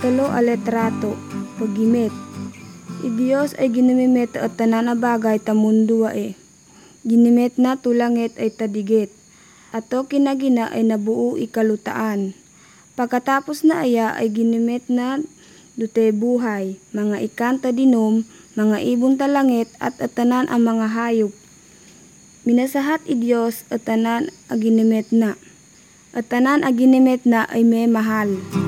Ikatlo a letrato, pagimit. Diyos ay ginamimit at tanan a bagay ta mundo Ginimit na tulangit ay tadigit. Ato kinagina ay nabuo ikalutaan. Pagkatapos na aya ay ginimit na dute buhay, mga ikan ta dinom, mga ibon ta langit at tanan ang mga hayop. Minasahat Diyos at tanan a ginimit na. At tanan a ginimit na ay may mahal.